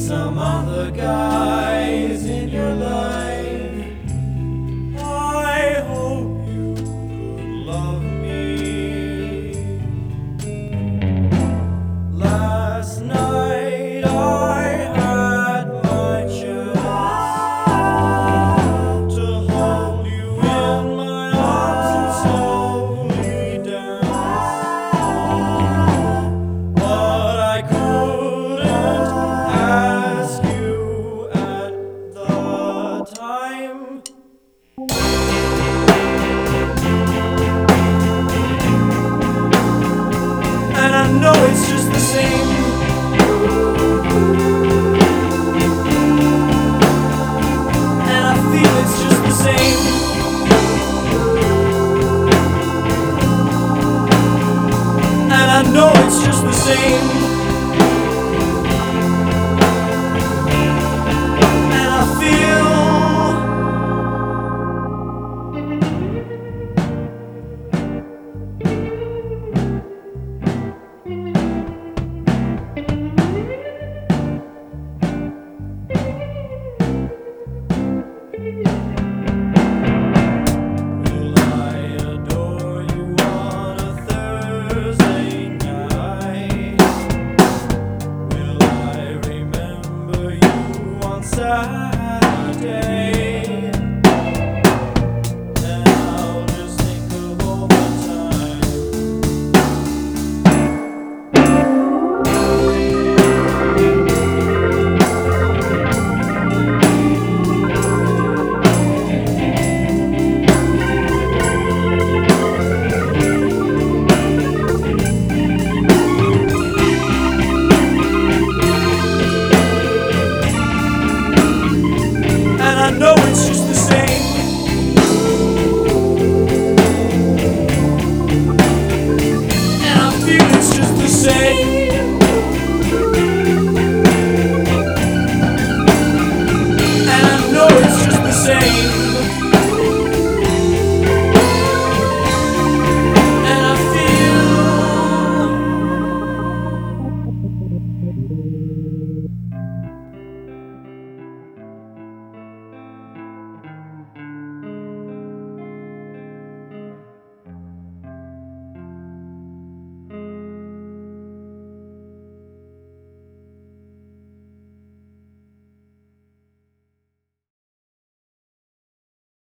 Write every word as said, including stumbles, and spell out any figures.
some other guys in your life. I hope you could love me. Last night I had my chance to hold you in my arms and slowly dance, but I couldn't ask you at the time. And I know it's just the same. And I feel it's just the same. And I know it's just the same. And I feel Saturday.